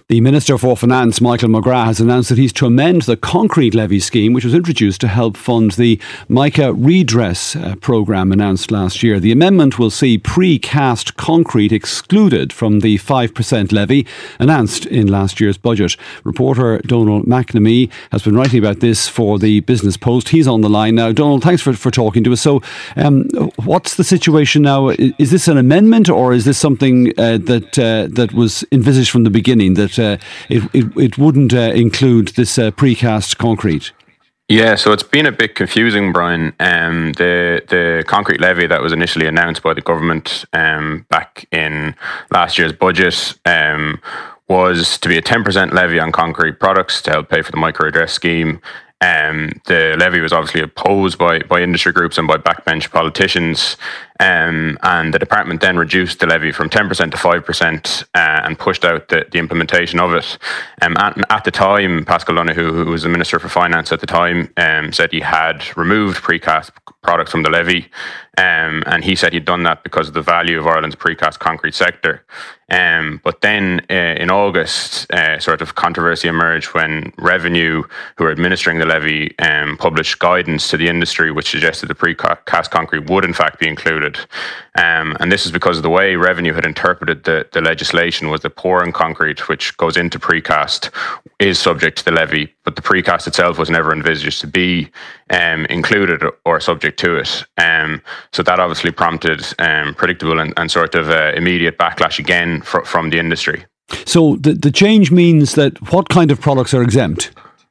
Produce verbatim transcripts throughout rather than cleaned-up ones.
The Minister for Finance, Michael McGrath, has announced that he's to amend the concrete levy scheme, which was introduced to help fund the MICA redress uh, programme announced last year. The amendment will see precast concrete excluded from the five percent levy announced in last year's budget. Reporter Donald McNamee has been writing about this for the Business Post. He's on the line now. Donald, thanks for, for talking to us. So um, what's the situation now? Is this an amendment, or is this something uh, that uh, that was envisaged from the beginning, that uh, it, it, it wouldn't uh, include this uh, precast concrete? Yeah, so it's been a bit confusing, Brian. Um, the the concrete levy that was initially announced by the government um, back in last year's budget um, was to be a ten percent levy on concrete products to help pay for the MICA redress scheme. Um, the levy was obviously opposed by, by industry groups and by backbench politicians, um, and the department then reduced the levy from ten percent to five percent uh, and pushed out the, the implementation of it. Um, at, at the time, Paschal Donohoe, who was the Minister for Finance at the time, um, said he had removed precast products from the levy, um, and he said he'd done that because of the value of Ireland's precast concrete sector. Um, but then uh, in August, uh, sort of controversy emerged when Revenue, who were administering the levy, um, published guidance to the industry which suggested the precast concrete would in fact be included. Um, and this is because of the way Revenue had interpreted the, the legislation was that pouring concrete, which goes into precast, is subject to the levy, but the precast itself was never envisaged to be um, included or subject to it. Um, so that obviously prompted um, predictable and, and sort of uh, immediate backlash again fr- from the industry. So the, the change means that what kind of products are exempt?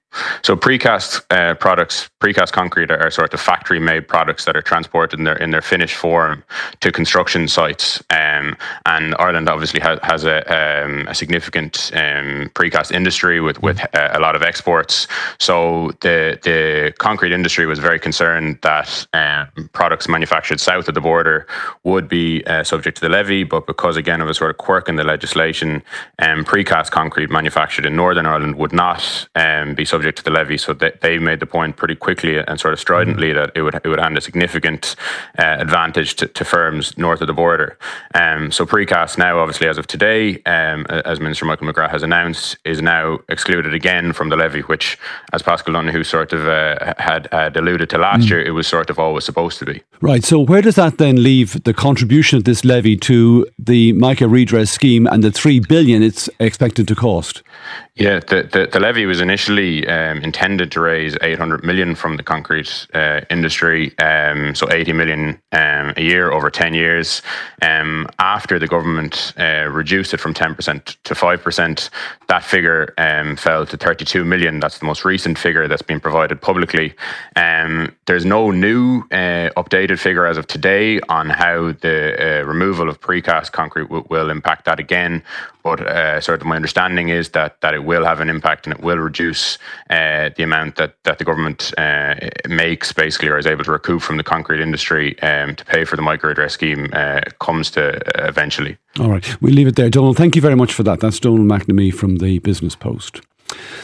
So precast uh, products, precast concrete are, are sort of factory-made products that are transported in their in their finished form to construction sites. Um, and Ireland obviously has, has a, um, a significant um, precast industry with with uh, a lot of exports. So the the concrete industry was very concerned that um, products manufactured south of the border would be uh, subject to the levy, but because again of a sort of quirk in the legislation, um, precast concrete manufactured in Northern Ireland would not um, be subject to the levy, so they, they made the point pretty quickly and sort of stridently that it would it would hand a significant uh, advantage to, to firms north of the border. Um, so precast now, obviously as of today, um, as Minister Michael McGrath has announced, is now excluded again from the levy, which, as Paschal Donohoe sort of uh, had, had alluded to last mm. year, it was sort of always supposed to be. Right, so where does that then leave the contribution of this levy to the MICA redress scheme and the three billion it's expected to cost? Yeah, the, the, the levy was initially um, intended to raise eight hundred million from the concrete uh, industry, um, so eighty million um, a year over ten years. Um, after the government uh, reduced it from ten percent to five percent, that figure um, fell to thirty-two million. That's the most recent figure that's been provided publicly. Um, there's no new uh, updated figure as of today on how the uh, removal of precast concrete w- will impact that again. But uh, sort of my understanding is that that it will have an impact and it will reduce uh, the amount that, that the government uh, makes, basically, or is able to recoup from the concrete industry um, to pay for the MICA redress scheme uh, comes to uh, eventually. All right, we'll leave it there. Donald, thank you very much for that. That's Donald McNamee from the Business Post.